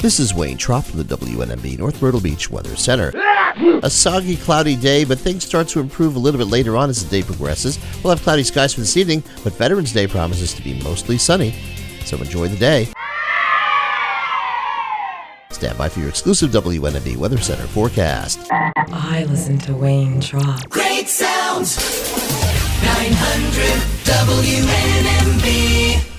This is Wayne Trop from the WNMB North Myrtle Beach Weather Center. A soggy, cloudy day, but things start to improve a little bit later on as the day progresses. We'll have cloudy skies for this evening, but Veterans Day promises to be mostly sunny, so enjoy the day. Stand by for your exclusive WNMB Weather Center forecast. I listen to Wayne Trop. Great sounds, 900 WNMB.